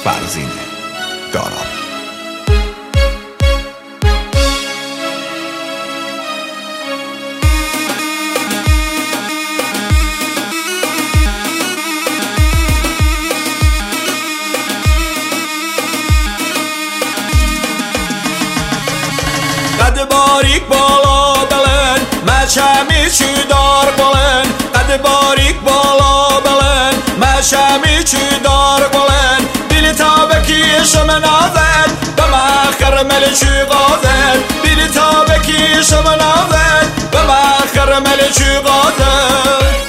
فرزین دارا. قد باریک بالا بلند مشمی چی دار بلند قد باریک بالا بلند مشمی چی دار بلند بیل تابکیش منازد به مخر ملچی غازد بیل تابکیش منازد به مخر ملچی غازد.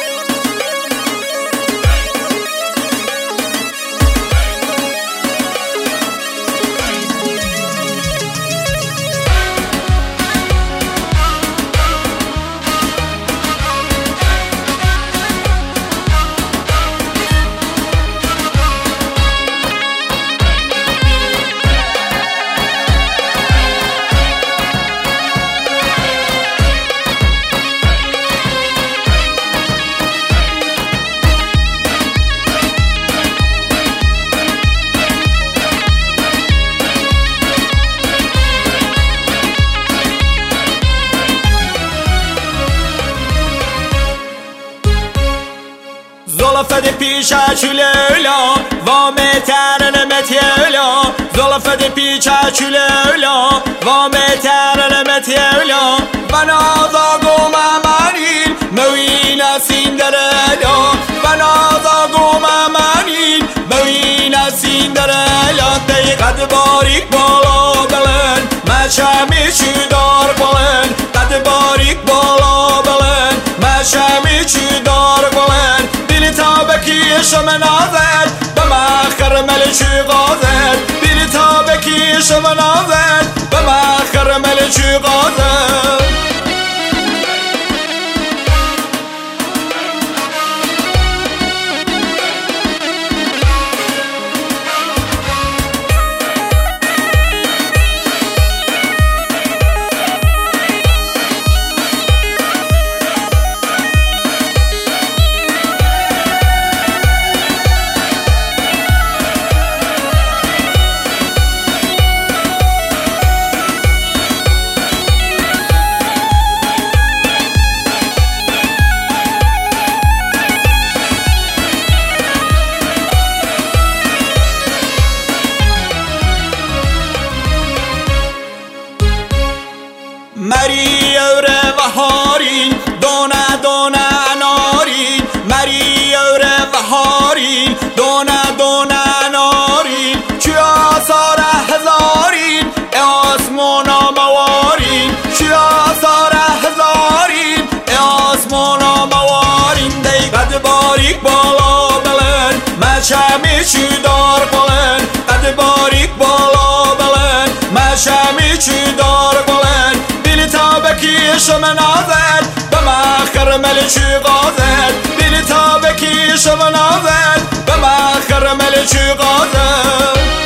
زلفت پیچه لیلا و مترنمت یلا زلفت پیچه لیلا و مترنمت یلا و نازاگو ممنین موین سیندرلا و نازاگو ممنین موین سیندرلا دی قد باریک بالا بلند مشمی چی دار بلند قد باریک بالا بلند مشمی چی دار بلند تابکیش منازد به مخر ملچی غازد بیل تابکیش منازد به مخر ملچی غازد. مری اور بهارین دونه دونه انارین مری اور بهارین دونه دونه انارین چی آثار هزارین آسمونا موارین چی آثار هزارین آسمونا موارین دی قد باریک بالا بلند مشمی چی دار بلند قد باریک بالا بلند مشمی چی دار بلند تابکیش منازد به مخر ملچی غازد بیل تابکیش منازد به مخر ملچی غازد.